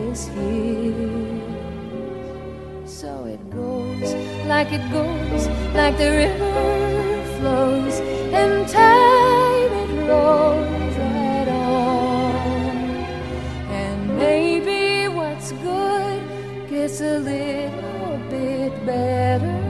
is here. So it goes, like the river flows, and time it rolls right on. And maybe what's good gets a little bit better.